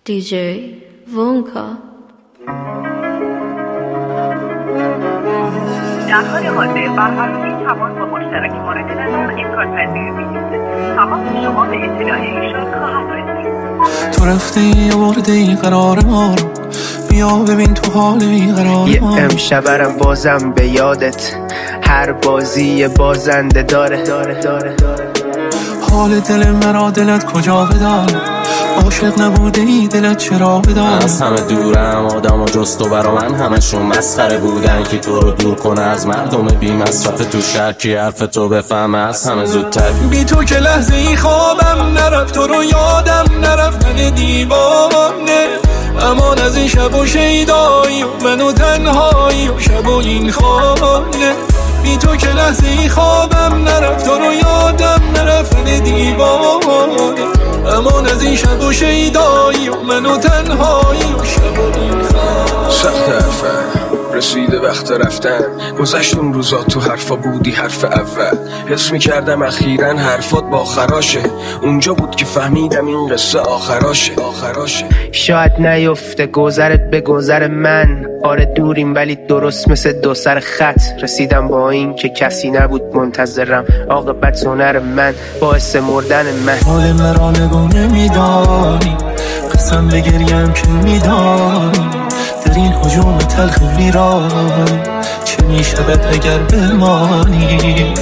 DJ Vonka. در حال حاضر برقراری تماس با مشترک مورد نظر امکان‌پذیر می‌باشد. تماس شما به اطلاع ایشان خواهد رسید. تو رفتی آوردی قرار ما رو، بیا ببین تو حال بیقرار ما. یه امشبرم بازم به یادت، هر بازی بازنده داره. حال دل مرا دلت کجا بدار، عاشق نبودی دلت چرا بدار. از همه دورم آدم و جز تو برا من همشون مسخره بودن که تو رو دور کنه از مردم بی مصرف تو شهر کی حرف تو بفهمه از همه زودتر. بی تو که لحظه ای خوابم نرفت، تو رو یادم نرفت، من دیوانه امان از این شب و شیدایی و منو تنهایی و شب و این خانه. بی تو که لحظه ای خوابم نرفت، تو رو یادم نرفت، من دیوانه امان از این شب و شیدایی و منو تنهایی و شب و این خانه. سخت حرفم رسیده وقت رفتن، گذشت اون روزا تو حرفا بودی حرف اول، حس میکردم اخیراً حرفات با خراشه، اونجا بود که فهمیدم این قصه آخراشه. شاید نیفته گذرت به گذر من، آره دوریم ولی درست مثل دو سر خط. رسیدم با این که کسی نبود منتظرم، عاقبت هنر من باعث مردن من. حال مرا نگونه میدانی، قسم بگریم که میدانی، در این هجوم تلخ ویران چه میشود اگر بمانی.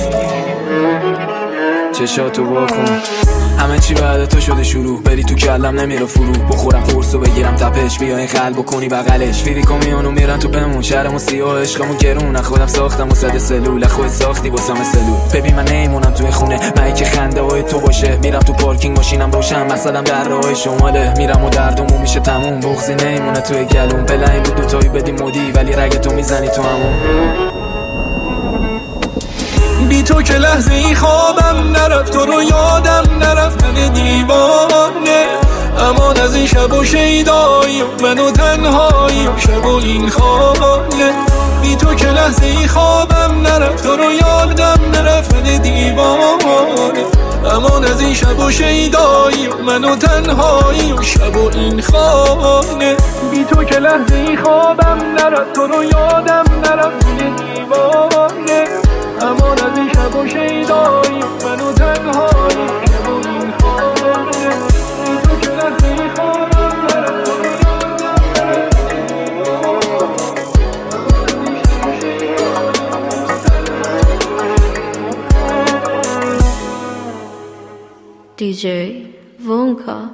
چشاتو واکن همه چی بعد تو شده شروع، بری تو کلم نمیره فرو، بخورم قرصو بگیرم تپش، بیا این قلبو کنی بغلش. فیریکو میانو میرن تو بمون، شهرمون سیاه عشقمون گرون، خودم ساختم و صد سلول، خود ساختی واسم سلول. ببین من نمیمونم توی خونه، من که خنده های تو باشه، میرم تو پارکینگ ماشینم روشن، مثلا در راهی شماله، میرم و دردمون میشه تموم، بغضی نمیمونه توی گلوم. بلای بود دوتایی بدی مودی ولی رگ تو میزنی تو همون. بی تو که لحظه ای خوابم نرفت، تو رو یادم نرفت، من دیوانه امان از این شب و شیدایی و منو تنهایی و شب و این خانه. بی تو که لحظه ای خوابم نرفت، تو رو یادم نرفت، من دیوانه امان از این شب و شیدایی و منو تنهایی و شب و این خانه. بی تو که لحظه ای خوابم نرفت، تو رو یادم نرفت، من دیوانه امان از این شب و شیدایی منو تنهایی شب و این خانه. بی تو که لحظه ای خوابم نرفت، تو رو DJ Vonka.